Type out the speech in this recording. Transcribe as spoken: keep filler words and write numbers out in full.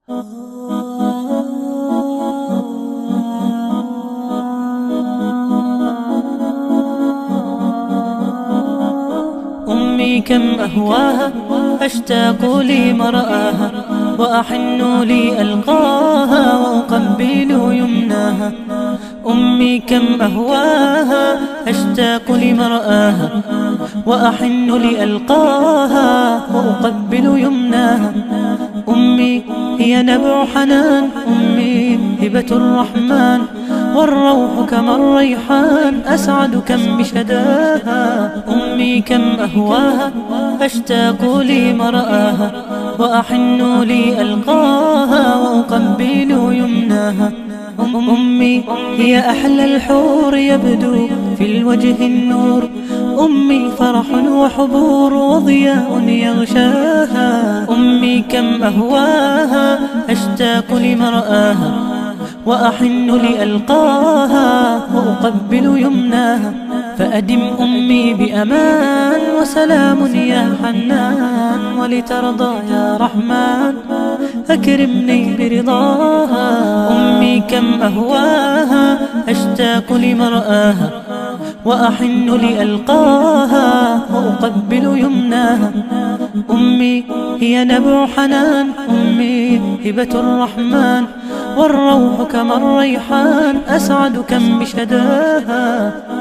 أمي كم أهواها أشتاق لمرآها، وأحن لي ألقاها وأقبل يمناها. أمي كم أهواها أشتاق لمرآها، وأحن لألقاها وأقبل يمناها. أمي هي نبع حنان، أمي هبة الرحمن، والروح كما الريحان أسعد كم بشداها. أمي كم أهواها أشتاق لمرآها، وأحن لي ألقاها وأقبل يمناها. أمي هي أحلى الحور يبدو في الوجه النور، أمي فرح وحبور وضياء يغشاها. أمي كم أهواها أشتاق لمرآها، وأحن لألقاها وأقبل يمناها. فأدم أمي بأمان وسلام يا حنان، ولترضى يا رحمن أكرمني برضاها. أمي كم أهواها أشتاق لمرآها، وأحن لألقاها وأقبل يمناها. أمي هي نبع حنان، أمي هبة الرحمن، والروح كما الريحان أسعد كم بشداها.